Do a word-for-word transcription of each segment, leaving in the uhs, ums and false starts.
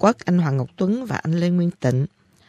Quốc, anh Hoàng Ngọc Tuấn và anh Lê Nguyên Tịnh.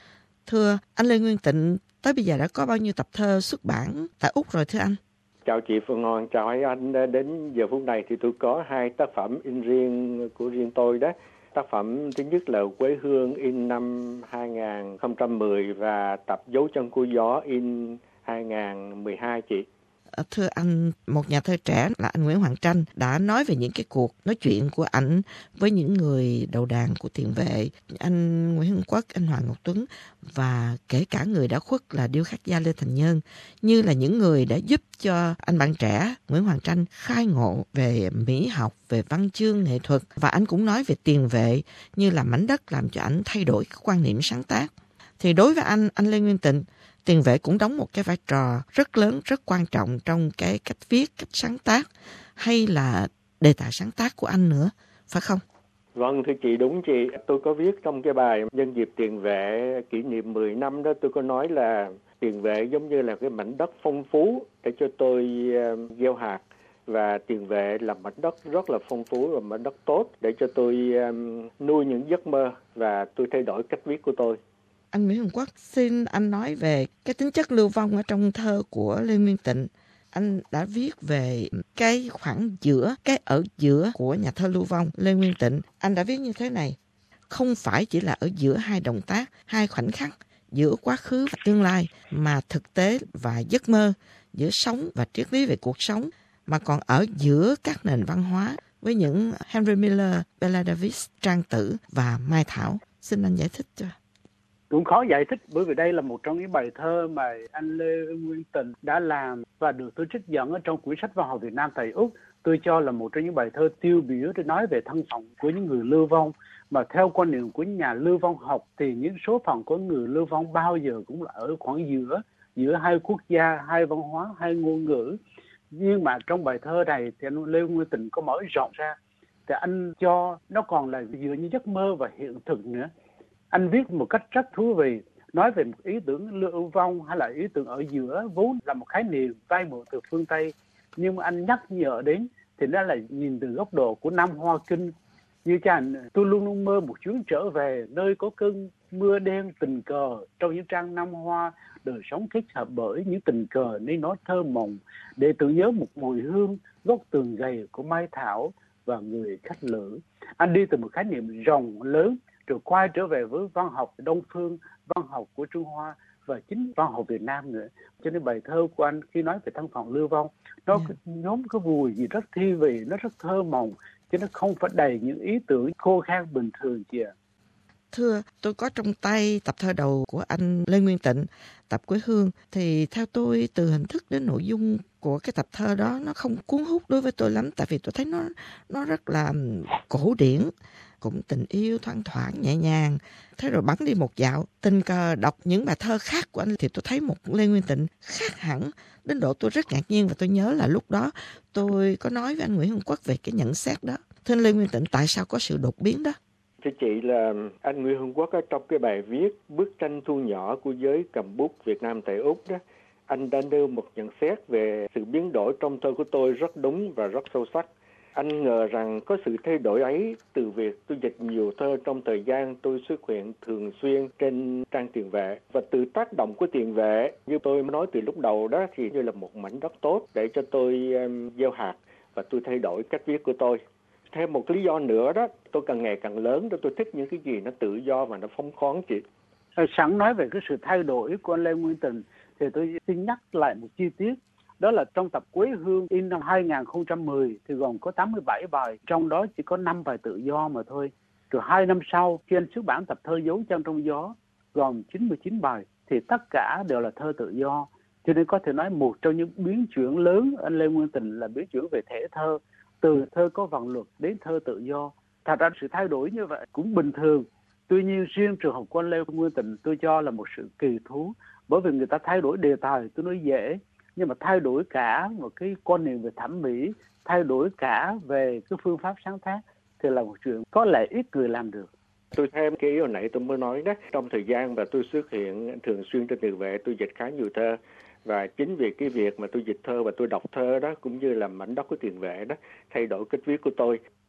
Thưa anh Lê Nguyên Tịnh, tới bây giờ đã có bao nhiêu tập thơ xuất bản tại Úc rồi thưa anh? Chào chị Phương Ngon, chào hai anh. Đến giờ phút này thì tôi có hai tác phẩm in riêng của riêng tôi đó. Tác phẩm thứ nhất là Quê Hương in năm hai không một không và tập Dấu Chân Của Gió in hai không một hai chị. Thưa anh, một nhà thơ trẻ là anh Nguyễn Hoàng Tranh đã nói về những cái cuộc nói chuyện của ảnh với những người đầu đàn của tiền vệ, anh Nguyễn Hưng Quốc, anh Hoàng Ngọc Tuấn và kể cả người đã khuất là điêu khắc gia Lê Thành Nhân, như là những người đã giúp cho anh bạn trẻ Nguyễn Hoàng Tranh khai ngộ về mỹ học, về văn chương nghệ thuật, và anh cũng nói về tiền vệ như là mảnh đất làm cho ảnh thay đổi cái quan niệm sáng tác. Thì đối với anh, anh Lê Nguyên Tịnh, tiền vệ cũng đóng một cái vai trò rất lớn, rất quan trọng trong cái cách viết, cách sáng tác hay là đề tài sáng tác của anh nữa, phải không? Vâng, thưa chị, đúng chị. Tôi có viết trong cái bài nhân dịp tiền vệ kỷ niệm mười năm đó, tôi có nói là tiền vệ giống như là cái mảnh đất phong phú để cho tôi uh, gieo hạt, và tiền vệ là mảnh đất rất là phong phú và mảnh đất tốt để cho tôi um, nuôi những giấc mơ và tôi thay đổi cách viết của tôi. Anh Nguyễn Hồng Quốc, xin anh nói về cái tính chất lưu vong ở trong thơ của Lê Nguyên Tịnh. Anh đã viết về cái khoảng giữa, cái ở giữa của nhà thơ lưu vong Lê Nguyên Tịnh. Anh đã viết như thế này: không phải chỉ là ở giữa hai động tác, hai khoảnh khắc, giữa quá khứ và tương lai, mà thực tế và giấc mơ, giữa sống và triết lý về cuộc sống, mà còn ở giữa các nền văn hóa với những Henry Miller, Bella Davis, Trang Tử và Mai Thảo. Xin anh giải thích cho. Cũng khó giải thích, bởi vì đây là một trong những bài thơ mà anh Lê Nguyên Tịnh đã làm và được tôi trích dẫn ở trong quyển sách Văn học Việt Nam tại Úc. Tôi cho là một trong những bài thơ tiêu biểu để nói về thân phận của những người lưu vong. Mà theo quan niệm của nhà lưu vong học thì những số phận của người lưu vong bao giờ cũng là ở khoảng giữa, giữa hai quốc gia, hai văn hóa, hai ngôn ngữ. Nhưng mà trong bài thơ này thì anh Lê Nguyên Tịnh có mở rộng ra, thì anh cho nó còn là giữa những giấc mơ và hiện thực nữa. Anh viết một cách rất thú vị, nói về một ý tưởng lưu vong hay là ý tưởng ở giữa vốn là một khái niệm vay mượn từ phương Tây, nhưng mà anh nhắc nhở đến thì nó là nhìn từ góc độ của Nam Hoa Kinh. Như chàng, tôi luôn luôn mơ một chuyến trở về nơi có cơn mưa đen tình cờ, trong những trang Nam Hoa đời sống kết hợp bởi những tình cờ nên nó thơ mộng, để tưởng nhớ một mùi hương gốc tường gầy của Mai Thảo và người khách lữ. Anh đi từ một khái niệm rộng lớn rồi quay trở về với văn học Đông phương, văn học của Trung Hoa và chính văn học Việt Nam nữa. Cho nên bài thơ của anh khi nói về thân phận lưu vong, nó yeah. nhóm cái mùi gì rất thi vị, nó rất thơ mộng, chứ nó không phải đầy những ý tưởng khô khan bình thường chị ạ. Thưa, tôi có trong tay tập thơ đầu của anh Lê Nguyên Tịnh, tập Quê Hương, thì theo tôi từ hình thức đến nội dung của cái tập thơ đó nó không cuốn hút đối với tôi lắm, tại vì tôi thấy nó nó rất là cổ điển, cũng tình yêu thoang thoảng nhẹ nhàng. Thế rồi bắn đi một dạo, tình cờ đọc những bài thơ khác của anh thì tôi thấy một Lê Nguyên Tịnh khác hẳn, đến độ tôi rất ngạc nhiên. Và tôi nhớ là lúc đó tôi có nói với anh Nguyễn Hưng Quốc về cái nhận xét đó. Thưa anh Lê Nguyên Tịnh, tại sao có sự đột biến đó? Thưa chị, là anh Nguyễn Hưng Quốc ở trong cái bài viết Bức tranh thu nhỏ của giới cầm bút Việt Nam tại Úc đó, anh đã nêu một nhận xét về sự biến đổi trong thơ của tôi rất đúng và rất sâu sắc. Anh ngờ rằng có sự thay đổi ấy từ việc tôi dịch nhiều thơ trong thời gian tôi xuất hiện thường xuyên trên trang tiền vệ, và từ tác động của tiền vệ như tôi nói từ lúc đầu đó thì như là một mảnh đất tốt để cho tôi um, gieo hạt và tôi thay đổi cách viết của tôi. Thêm một lý do nữa đó, tôi càng ngày càng lớn đó, tôi thích những cái gì nó tự do và nó phóng khoáng chị. Sẵn nói về cái sự thay đổi của anh Lê Nguyên Tịnh thì tôi xin nhắc lại một chi tiết. Đó là trong tập Quê Hương in năm hai không một không thì gồm có tám mươi bảy bài, trong đó chỉ có năm bài tự do mà thôi. Rồi hai năm sau khi anh xuất bản tập thơ Dấu Chân Trong Gió gồm chín mươi chín bài thì tất cả đều là thơ tự do. Cho nên có thể nói một trong những biến chuyển lớn anh Lê Nguyên Tịnh là biến chuyển về thể thơ, từ thơ có vần luật đến thơ tự do. Thật ra sự thay đổi như vậy cũng bình thường. Tuy nhiên riêng trường hợp của anh Lê Nguyên Tịnh tôi cho là một sự kỳ thú, bởi vì người ta thay đổi đề tài tôi nói dễ, nhưng mà thay đổi cả một cái quan niệm về thẩm mỹ, thay đổi cả về cái phương pháp sáng tác thì là một chuyện có lẽ ít người làm được. Tôi thêm cái ý hồi nãy tôi mới nói đó, trong thời gian mà tôi xuất hiện thường xuyên trên tiền vệ, tôi dịch khá nhiều thơ, và chính vì cái việc mà tôi dịch thơ và tôi đọc thơ đó cũng như là mảnh đất của tiền vệ đó thay đổi cách viết của tôi.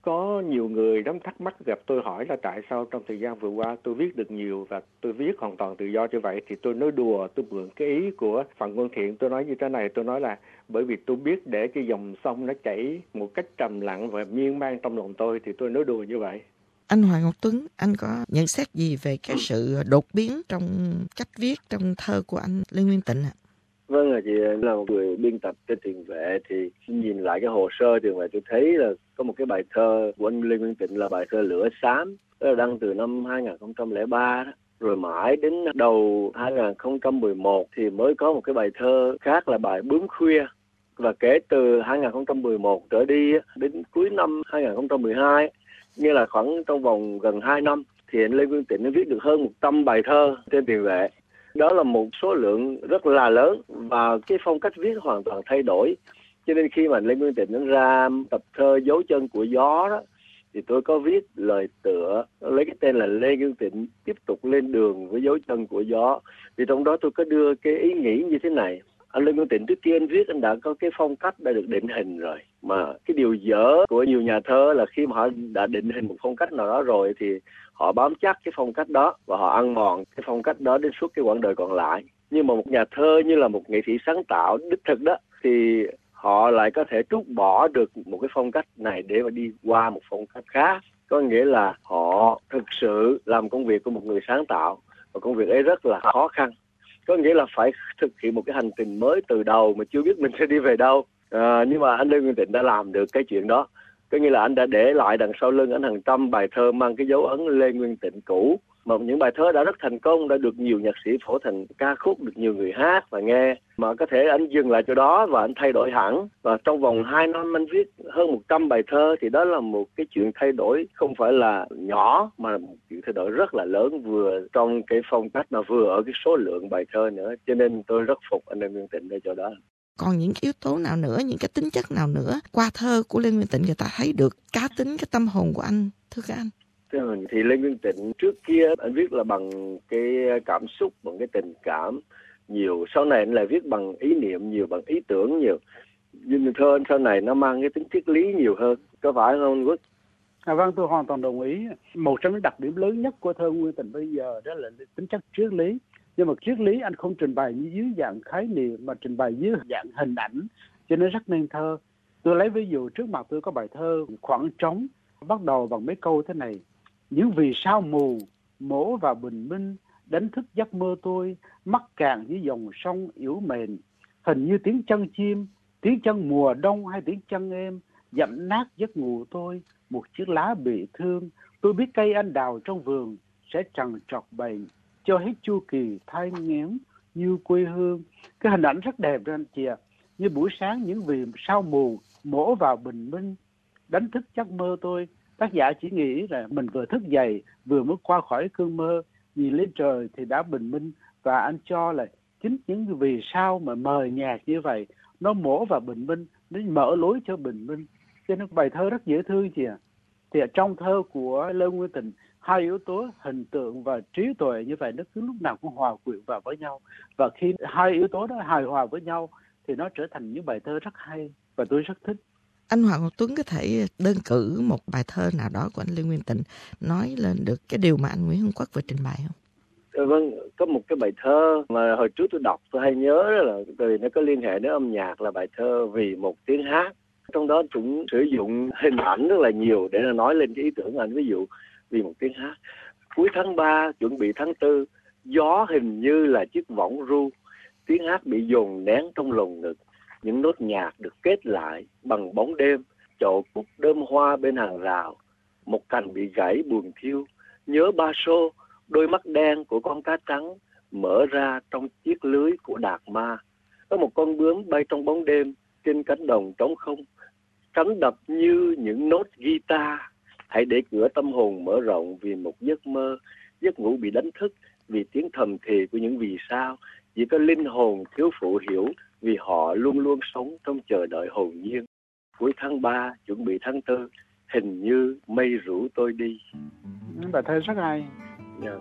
Có nhiều người đắm thắc mắc gặp tôi hỏi là tại sao trong thời gian vừa qua tôi viết được nhiều và tôi viết hoàn toàn tự do như vậy. Thì tôi nói đùa, tôi mượn cái ý của Phạm Quang Thiện. Tôi nói như thế này, tôi nói là bởi vì tôi biết để cái dòng sông nó chảy một cách trầm lặng và miên man trong lòng tôi, thì tôi nói đùa như vậy. Anh Hoàng Ngọc Tuấn, anh có nhận xét gì về cái sự đột biến trong cách viết, trong thơ của anh Lê Nguyên Tịnh ạ? Vâng, là chị là một người biên tập trên Tiền Vệ thì nhìn lại cái hồ sơ Tiền Vệ tôi thấy là có một cái bài thơ của anh Lê Nguyên Tịnh là bài thơ Lửa Xám, đó là đăng từ năm hai không không ba đó. Rồi mãi đến đầu hai không một một thì mới có một cái bài thơ khác là bài Bướm Khuya. Và kể từ hai không một một trở đi đến cuối năm hai không một hai, như là khoảng trong vòng gần hai năm, thì anh Lê Nguyên Tịnh đã viết được hơn một trăm bài thơ trên Tiền Vệ. Đó là một số lượng rất là lớn và cái phong cách viết hoàn toàn thay đổi. Cho nên khi mà Lê Nguyên Tịnh ra tập thơ Dấu Chân Của Gió đó, thì tôi có viết lời tựa lấy cái tên là Lê Nguyên Tịnh tiếp tục lên đường với dấu chân của gió. Thì trong đó tôi có đưa cái ý nghĩ như thế này. Anh Lê Nguyên Tịnh trước kia anh viết anh đã có cái phong cách đã được định hình rồi. Mà cái điều dở của nhiều nhà thơ là khi mà họ đã định hình một phong cách nào đó rồi thì họ bám chắc cái phong cách đó và họ ăn mòn cái phong cách đó đến suốt cái quãng đời còn lại. Nhưng mà một nhà thơ như là một nghệ sĩ sáng tạo đích thực đó thì họ lại có thể trút bỏ được một cái phong cách này để mà đi qua một phong cách khác. Có nghĩa là họ thực sự làm công việc của một người sáng tạo và công việc ấy rất là khó khăn. Có nghĩa là phải thực hiện một cái hành trình mới từ đầu mà chưa biết mình sẽ đi về đâu. À, nhưng mà anh Lê Nguyên Tịnh đã làm được cái chuyện đó. Có nghĩa là anh đã để lại đằng sau lưng anh hàng trăm bài thơ mang cái dấu ấn Lê Nguyên Tịnh cũ. Mà những bài thơ đã rất thành công, đã được nhiều nhạc sĩ phổ thành ca khúc, được nhiều người hát và nghe. Mà có thể anh dừng lại chỗ đó và anh thay đổi hẳn. Và trong vòng hai năm anh viết hơn một trăm bài thơ thì đó là một cái chuyện thay đổi không phải là nhỏ mà là một chuyện thay đổi rất là lớn, vừa trong cái phong cách mà vừa ở cái số lượng bài thơ nữa. Cho nên tôi rất phục anh Lê Nguyên Tịnh ở chỗ đó. Còn những yếu tố nào nữa, những cái tính chất nào nữa qua thơ của Lê Nguyên Tịnh người ta thấy được cá tính, cái tâm hồn của anh, thưa các anh? Thì Lê Nguyên Tịnh trước kia anh viết là bằng cái cảm xúc, bằng cái tình cảm nhiều. Sau này anh lại viết bằng ý niệm nhiều, bằng ý tưởng nhiều. Nhưng thơ anh sau này nó mang cái tính triết lý nhiều hơn. Có phải không anh Quốc? À, vâng, tôi hoàn toàn đồng ý. Một trong những đặc điểm lớn nhất của thơ Nguyên Tịnh bây giờ đó là tính chất triết lý. Nhưng mà triết lý anh không trình bày dưới dạng khái niệm mà trình bày dưới dạng hình ảnh, cho nên rất nên thơ. Tôi lấy ví dụ trước mặt tôi có bài thơ Khoảng Trống, bắt đầu bằng mấy câu thế này. Những vì sao mù, mổ vào bình minh, đánh thức giấc mơ tôi, mắc cạn dưới dòng sông yếu mềm. Hình như tiếng chân chim, tiếng chân mùa đông hay tiếng chân êm, dặm nát giấc ngủ tôi, một chiếc lá bị thương. Tôi biết cây anh đào trong vườn sẽ trằn trọc bệnh, cho hết chu kỳ thai nghén như quê hương. Cái hình ảnh rất đẹp đó anh chị ạ. Như buổi sáng những vì sao mù, mổ vào bình minh, đánh thức giấc mơ tôi. Tác giả chỉ nghĩ là mình vừa thức dậy, vừa mới qua khỏi cơn mơ, nhìn lên trời thì đã bình minh. Và anh cho là chính những vì sao mà mờ nhạt như vậy, nó mổ vào bình minh, nó mở lối cho bình minh. Cho nên bài thơ rất dễ thương chị ạ. Thì trong thơ của Lê Nguyên Tịnh, hai yếu tố hình tượng và trí tuệ như vậy nó cứ lúc nào cũng hòa quyện vào với nhau. Và khi hai yếu tố đó hài hòa với nhau thì nó trở thành những bài thơ rất hay và tôi rất thích. Anh Hoàng Ngọc Tuấn có thể đơn cử một bài thơ nào đó của anh Lê Nguyên Tịnh nói lên được cái điều mà anh Nguyễn Hưng Quốc vừa trình bày không? Ừ, vâng, có một cái bài thơ mà hồi trước tôi đọc tôi hay nhớ là vì nó có liên hệ đến âm nhạc, là bài thơ Vì Một Tiếng Hát. Trong đó chúng sử dụng hình ảnh rất là nhiều để nói lên cái ý tưởng của anh. Ví dụ Vì Một Tiếng Hát. Cuối tháng ba chuẩn bị tháng tư, gió hình như là chiếc võng ru, tiếng hát bị dồn nén trong lồng ngực. Những nốt nhạc được kết lại bằng bóng đêm, chậu cúc đơm hoa bên hàng rào, một cành bị gãy buồn thiêu, nhớ ba xô, đôi mắt đen của con cá trắng mở ra trong chiếc lưới của Đạt Ma. Có một con bướm bay trong bóng đêm trên cánh đồng trống không, cánh đập như những nốt guitar. Hãy để cửa tâm hồn mở rộng vì một giấc mơ, giấc ngủ bị đánh thức vì tiếng thầm thì của những vì sao. Chỉ có linh hồn thiếu phụ hiểu vì họ luôn luôn sống trong chờ đợi hồn nhiên. Cuối tháng ba chuẩn bị tháng tư, hình như mây rủ tôi đi. Bài thơ rất hay. Yeah.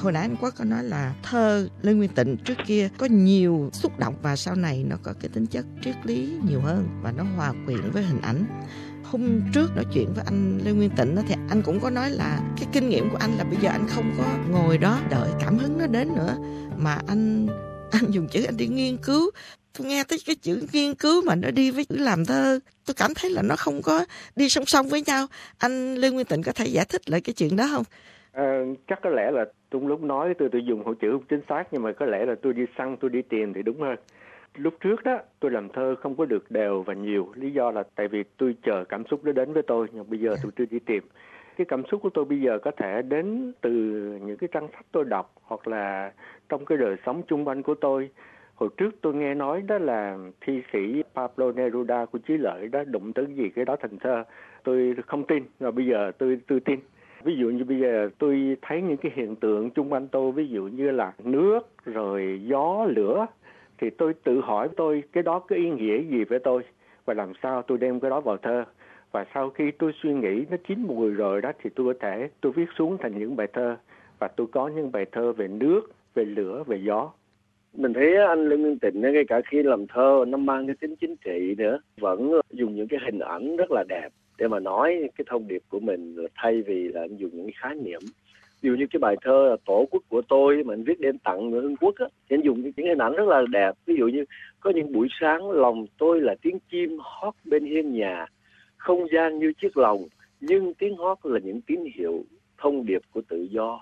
hồi nãy anh Quốc có nói là thơ Lê Nguyên Tịnh trước kia có nhiều xúc động và sau này nó có cái tính chất triết lý nhiều hơn và nó hòa quyện với hình ảnh. Hôm trước nói chuyện với anh Lê Nguyên Tịnh thì anh cũng có nói là cái kinh nghiệm của anh là bây giờ anh không có ngồi đó đợi cảm hứng nó đến nữa, mà anh anh dùng chữ anh đi nghiên cứu. Tôi nghe tới cái chữ nghiên cứu mà nó đi với chữ làm thơ, tôi cảm thấy là nó không có đi song song với nhau. Anh Lê Nguyên Tịnh có thể giải thích lại cái chuyện đó không? À, chắc có lẽ là tôi lúc nói tôi tôi dùng hộ chữ không chính xác, nhưng mà có lẽ là tôi đi săn, tôi đi tìm thì đúng hơn. Lúc trước đó tôi làm thơ không có được đều và nhiều, lý do là tại vì tôi chờ cảm xúc nó đến với tôi, nhưng bây giờ tôi chưa đi tìm. Cái cảm xúc của tôi bây giờ có thể đến từ những cái trang sách tôi đọc, hoặc là trong cái đời sống chung quanh của tôi. Hồi trước tôi nghe nói đó là thi sĩ Pablo Neruda của Chí Lợi đó đụng tới gì cái đó thành thơ. Tôi không tin, rồi bây giờ tôi tôi tin. Ví dụ như bây giờ tôi thấy những cái hiện tượng chung quanh tôi, ví dụ như là nước, rồi gió, lửa, thì tôi tự hỏi tôi cái đó có ý nghĩa gì với tôi và làm sao tôi đem cái đó vào thơ. Và sau khi tôi suy nghĩ nó chín mùi rồi đó thì tôi có thể tôi viết xuống thành những bài thơ, và tôi có những bài thơ về nước, về lửa, về gió. Mình thấy anh Lê Nguyên Tịnh ngay cả khi làm thơ nó mang cái tính chính trị nữa, vẫn dùng những cái hình ảnh rất là đẹp để mà nói cái thông điệp của mình, là thay vì là anh dùng những cái khái niệm. Ví dụ như cái bài thơ là Tổ quốc của tôi mà anh viết đem tặng người Hưng Quốc á, thì anh dùng những hình ảnh rất là đẹp. Ví dụ như có những buổi sáng lòng tôi là tiếng chim hót bên hiên nhà, không gian như chiếc lồng, nhưng tiếng hót là những tín hiệu thông điệp của tự do.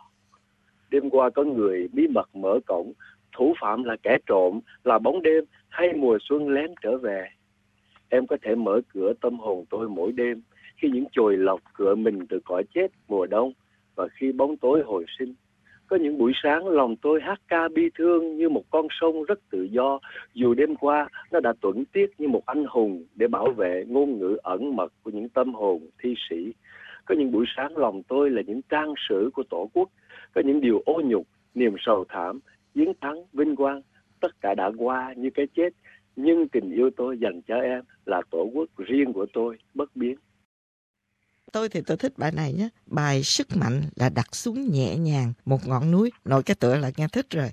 Đêm qua có người bí mật mở cổng, thủ phạm là kẻ trộm, là bóng đêm hay mùa xuân lén trở về. Em có thể mở cửa tâm hồn tôi mỗi đêm, khi những chồi lộc cựa mình từ cõi chết mùa đông, và khi bóng tối hồi sinh. Có những buổi sáng lòng tôi hát ca bi thương như một con sông rất tự do, dù đêm qua nó đã tuẫn tiết như một anh hùng để bảo vệ ngôn ngữ ẩn mật của những tâm hồn thi sĩ. Có những buổi sáng lòng tôi là những trang sử của Tổ quốc, có những điều ô nhục, niềm sầu thảm, chiến thắng, vinh quang, tất cả đã qua như cái chết, nhưng tình yêu tôi dành cho em là Tổ quốc riêng của tôi, bất biến. Tôi thì tôi thích bài này nhé. Bài Sức Mạnh là đặt xuống nhẹ nhàng một ngọn núi. Nội cái tựa là nghe thích rồi.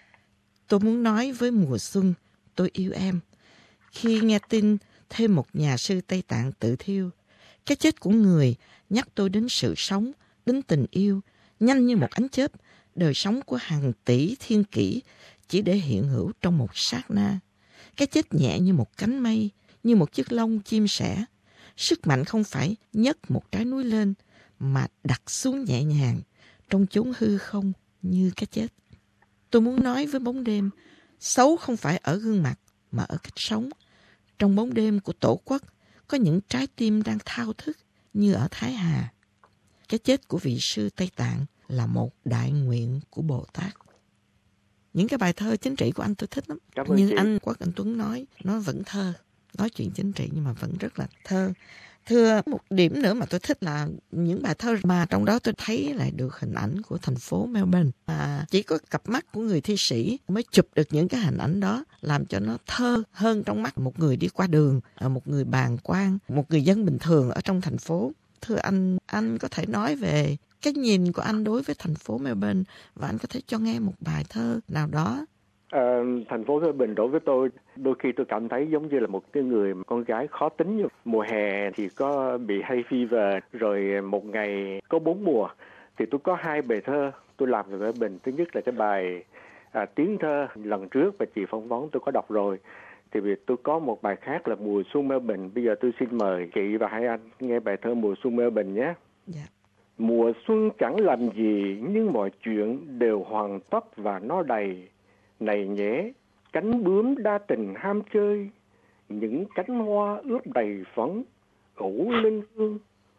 Tôi muốn nói với mùa xuân, tôi yêu em. Khi nghe tin thêm một nhà sư Tây Tạng tự thiêu, cái chết của người nhắc tôi đến sự sống, đến tình yêu, nhanh như một ánh chớp, đời sống của hàng tỷ thiên kỷ chỉ để hiện hữu trong một sát na. Cái chết nhẹ như một cánh mây, như một chiếc lông chim sẻ. Sức mạnh không phải nhấc một trái núi lên, mà đặt xuống nhẹ nhàng trong chốn hư không như cái chết. Tôi muốn nói với bóng đêm, xấu không phải ở gương mặt mà ở cách sống. Trong bóng đêm của Tổ quốc có những trái tim đang thao thức như ở Thái Hà. Cái chết của vị sư Tây Tạng là một đại nguyện của Bồ Tát. Những cái bài thơ chính trị của anh tôi thích lắm. Nhưng chị. Anh Quốc Anh Tuấn nói, nó vẫn thơ. Nói chuyện chính trị nhưng mà vẫn rất là thơ. Thưa, một điểm nữa mà tôi thích là những bài thơ mà trong đó tôi thấy lại được hình ảnh của thành phố Melbourne. Mà chỉ có cặp mắt của người thi sĩ mới chụp được những cái hình ảnh đó, làm cho nó thơ hơn trong mắt một người đi qua đường, một người bàng quan, một người dân bình thường ở trong thành phố. Thưa anh, anh có thể nói về cái nhìn của anh đối với thành phố Melbourne, và anh có thể cho nghe một bài thơ nào đó. À, thành phố Melbourne đối với tôi, đôi khi tôi cảm thấy giống như là một cái người con gái khó tính. Như mùa hè thì có bị hay fever, rồi một ngày có bốn mùa. Thì tôi có hai bài thơ tôi làm về Melbourne. Thứ nhất là cái bài à, Tiếng Thơ, lần trước và chị phỏng vấn tôi có đọc rồi. Thì vì tôi có một bài khác là Mùa Xuân Melbourne. Bây giờ tôi xin mời chị và hai anh nghe bài thơ Mùa Xuân Melbourne nhé. Yeah. Mùa xuân chẳng làm gì, nhưng mọi chuyện đều hoàn tất và nó đầy. Này nhé, cánh bướm đa tình ham chơi, những cánh hoa ướp đầy phấn, ủ linh hương.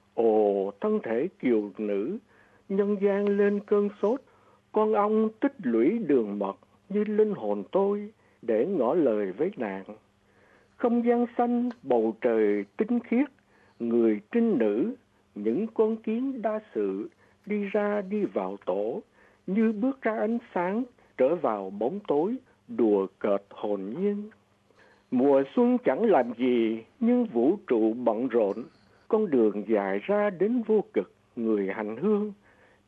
Ồ, thân thể kiều nữ, nhân gian lên cơn sốt, con ong tích lũy đường mật như linh hồn tôi để ngỏ lời với nàng. Không gian xanh, bầu trời tinh khiết, người trinh nữ, những con kiến đa sự đi ra đi vào tổ, như bước ra ánh sáng trở vào bóng tối, đùa cợt hồn nhiên. Mùa xuân chẳng làm gì, nhưng vũ trụ bận rộn, con đường dài ra đến vô cực, người hành hương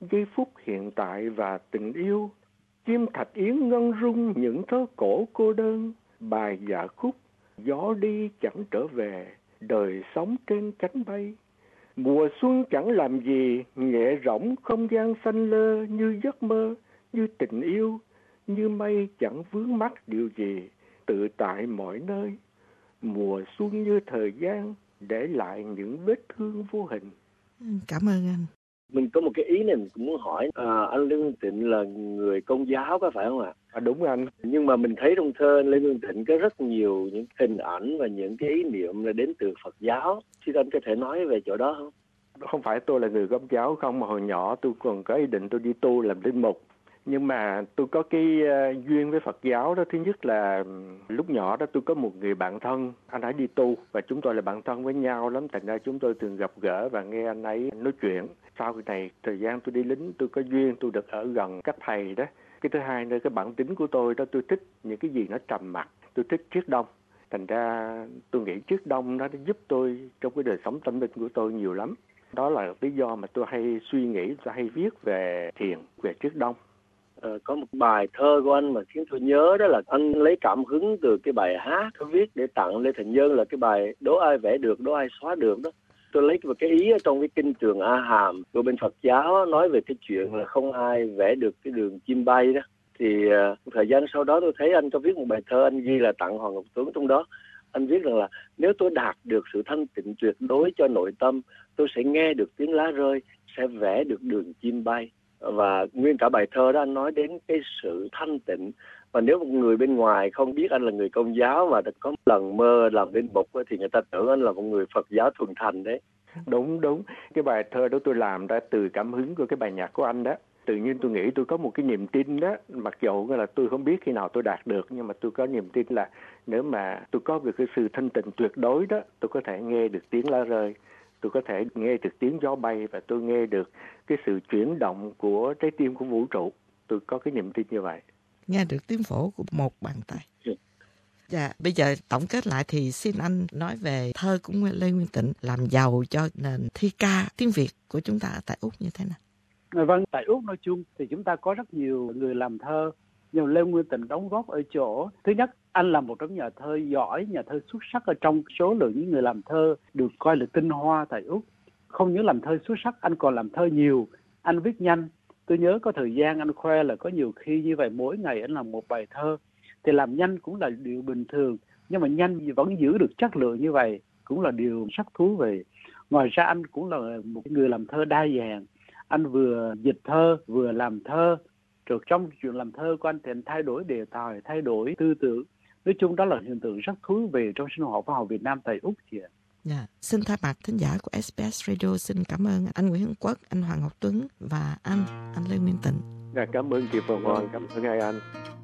giây phút hiện tại và tình yêu. Chim thạch yến ngân rung những thớ cổ cô đơn, bài dạ khúc, gió đi chẳng trở về, đời sống trên cánh bay. Mùa xuân chẳng làm gì, nhẹ rỗng không gian xanh lơ như giấc mơ, như tình yêu, như mây chẳng vướng mắc điều gì, tự tại mọi nơi. Mùa xuân như thời gian, để lại những vết thương vô hình. Cảm ơn anh. Mình có một cái ý này mình cũng muốn hỏi, à, anh Lê Nguyên Tịnh là người Công giáo có phải không ạ? À, đúng anh. Nhưng mà mình thấy trong thơ Lê Nguyên Tịnh có rất nhiều những hình ảnh và những cái ý niệm là đến từ Phật giáo. Xin anh có thể nói về chỗ đó không? Không phải tôi là người Công giáo không, mà hồi nhỏ tôi còn có ý định tôi đi tu làm linh mục. Nhưng mà tôi có cái uh, duyên với Phật giáo đó. Thứ nhất là lúc nhỏ đó tôi có một người bạn thân, anh ấy đi tu và chúng tôi là bạn thân với nhau lắm. Thành ra chúng tôi thường gặp gỡ và nghe anh ấy nói chuyện. Sau này thời gian tôi đi lính tôi có duyên tôi được ở gần các thầy đó. Cái thứ hai nữa, cái bản tính của tôi đó, tôi thích những cái gì nó trầm mặc, tôi thích triết đông. Thành ra tôi nghĩ triết đông nó giúp tôi trong cái đời sống tâm linh của tôi nhiều lắm. Đó là lý do mà tôi hay suy nghĩ, tôi hay viết về thiền, về triết đông. Ờ, có một bài thơ của anh mà khiến tôi nhớ, đó là anh lấy cảm hứng từ cái bài hát tôi viết để tặng Lê Thành Nhân, là cái bài Đố ai vẽ được, đố ai xóa được đó. Tôi lấy một cái ý ở trong cái kinh Trường A Hàm của bên Phật giáo nói về cái chuyện là không ai vẽ được cái đường chim bay đó. Thì uh, thời gian sau đó tôi thấy anh có viết một bài thơ anh ghi là tặng Hoàng Ngọc Tuấn, trong đó anh viết rằng là nếu tôi đạt được sự thanh tịnh tuyệt đối cho nội tâm, tôi sẽ nghe được tiếng lá rơi, sẽ vẽ được đường chim bay. Và nguyên cả bài thơ đó anh nói đến cái sự thanh tịnh. Và nếu một người bên ngoài không biết anh là người Công giáo mà có một lần mơ làm linh mục thì người ta tưởng anh là một người Phật giáo thuần thành đấy. Đúng, đúng. Cái bài thơ đó tôi làm ra từ cảm hứng của cái bài nhạc của anh đó. Tự nhiên tôi nghĩ tôi có một cái niềm tin đó. Mặc dù là tôi không biết khi nào tôi đạt được, nhưng mà tôi có niềm tin là nếu mà tôi có được cái sự thanh tịnh tuyệt đối đó, tôi có thể nghe được tiếng lá rơi, tôi có thể nghe được tiếng gió bay, và tôi nghe được cái sự chuyển động của trái tim của vũ trụ. Tôi có cái niềm tin như vậy. Nghe được tiếng phổ của một bàn tay. Dạ, bây giờ tổng kết lại thì xin anh nói về thơ của Lê Nguyên Tịnh làm giàu cho nền thi ca tiếng Việt của chúng ta ở tại Úc như thế nào? Vâng, tại Úc nói chung thì chúng ta có rất nhiều người làm thơ, nhưng Lê Nguyên Tịnh đóng góp ở chỗ thứ nhất, anh là một trong nhà thơ giỏi, nhà thơ xuất sắc ở trong số lượng những người làm thơ được coi là tinh hoa tại Úc. Không những làm thơ xuất sắc, anh còn làm thơ nhiều, anh viết nhanh. Tôi nhớ có thời gian anh khoe là có nhiều khi như vậy mỗi ngày anh làm một bài thơ. Thì làm nhanh cũng là điều bình thường, nhưng mà nhanh vẫn giữ được chất lượng như vậy cũng là điều sắc thú vị. Ngoài ra anh cũng là một người làm thơ đa dạng. Anh vừa dịch thơ, vừa làm thơ. Rồi trong chuyện làm thơ của anh thì anh thay đổi đề tài, thay đổi tư tưởng. Nói chung đó là hiện tượng rất thú vị trong sinh hoạt văn học Việt Nam tại Úc chị ạ. Dạ, xin thay mặt thính giả của ét bê ét Radio xin cảm ơn anh Nguyễn Hưng Quốc, anh Hoàng Ngọc Tuấn và anh, anh Lê Nguyên Tịnh. Dạ, cảm ơn chị Phương Hoàng, cảm ơn hai anh.